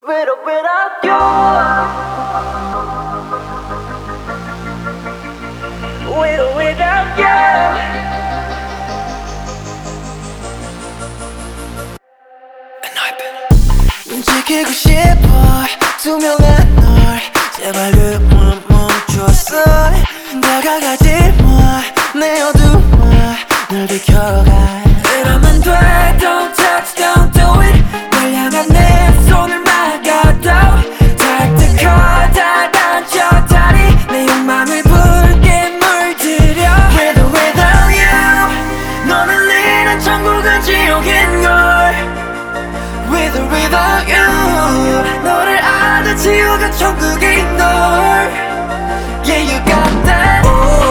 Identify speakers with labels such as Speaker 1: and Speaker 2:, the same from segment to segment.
Speaker 1: With or without you. With or without you.
Speaker 2: 지키고 싶어 투명한 널 제발 그만 멈춰서 다가가지 마내 어둠아 널 비켜가 이러면 돼 Don't touch, don't do it 널 향한 내 손을 막아도 닿을 거 다 닫혀 다리 내 욕망을 붉게 물들여 With or without you 너는 잃은 천국은 지옥인걸 With or without you 너를 아는 지옥은 천국인 널 Yeah you got that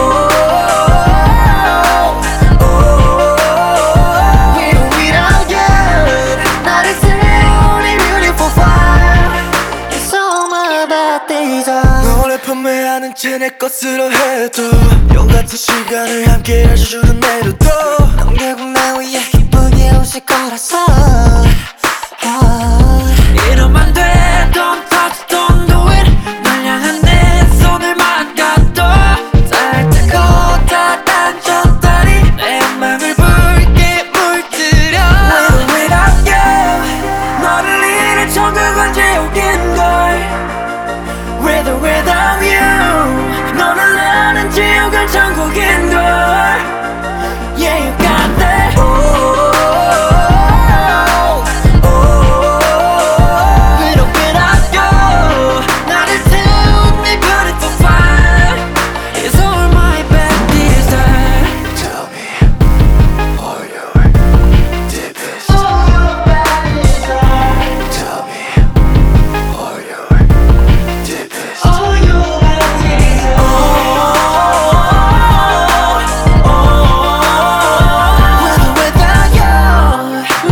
Speaker 2: With or without you 나를 태운 이 beautiful fire It's all my bad days 너를 판매하는 채 내 것으로 해도 용 같은 시간을 함께 할 줄은 내려도 넌 결국 나 위해 기쁘게 웃을 거라서 이러면 돼 Don't touch, don't do it 널 향한 내 손을 막아도 닿을 테고 다 닫혔다니 내 맘을 붉게 물들여 With or without you 너를 잃은 천국은 지옥인걸 With or without you 너를 아는 지옥은 천국인걸 Yeah you got that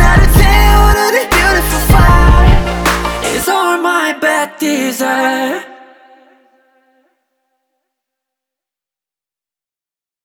Speaker 2: bad desire